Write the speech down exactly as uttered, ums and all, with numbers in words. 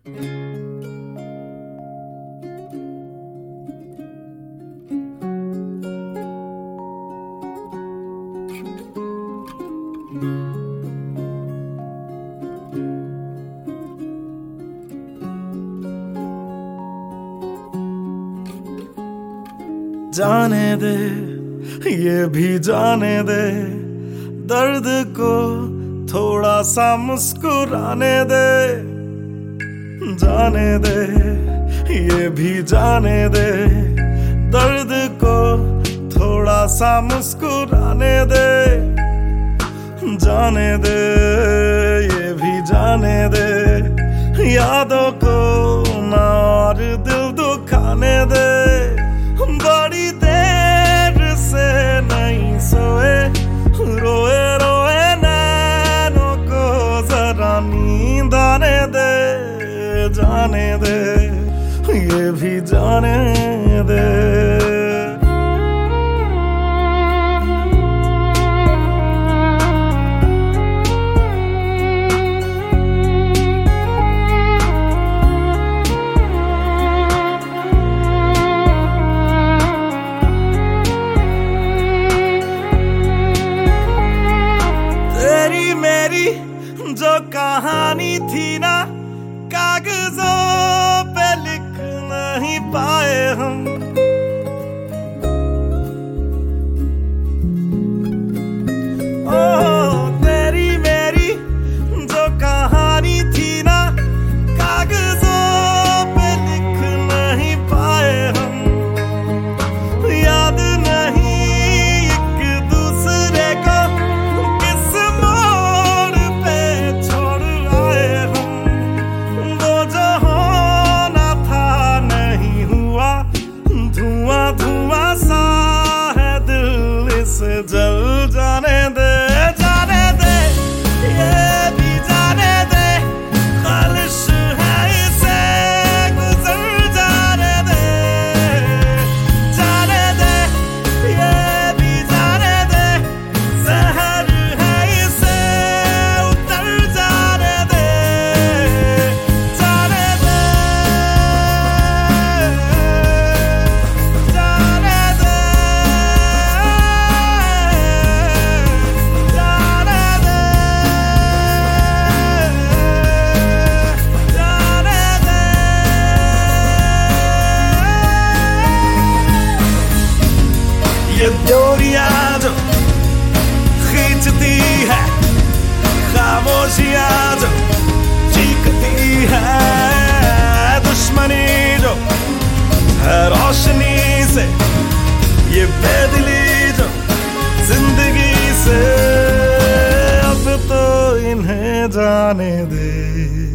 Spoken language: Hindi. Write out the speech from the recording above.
जाने दे, ये भी जाने दे, दर्द को थोड़ा सा मुस्कुराने दे। जाने दे, ये भी जाने दे, दर्द को थोड़ा सा मुस्कुराने दे। जाने दे, ये भी जाने दे, यादों को ना और दिल दुखाने दे। बड़ी देर से नहीं सोए, रोए रोए नैनों को जरा नींद आने दे। जाने दे, ये भी जाने दे। जो कहानी थी ना, कागजों पे लिख नहीं पाए हम। ओ तेरी मेरी जो कहानी थी ना, कागजों पे लिख नहीं पाए हम। याद नहीं एक दूसरे को किस मोड़ पे छोड़ आए हम। वो जो होना था नहीं हुआ, धुआं धुआं सा है दिल, इसे जल जाने दे। जाने दे, ये भी जाने दे, खालिश है इसे गुजर जाने दे। जाने दे, ये भी जाने दे, जहर है इसे उतर जाने दे। जाने दे, जाने दे, जाने दे, जाने दे। ये डोरियां जो खींचती है, खामोशियां जो चीखती है, दुश्मनी जो है रोशनी से, ये बेदिली जो जिंदगी से, अब तो इन्हें जाने दे।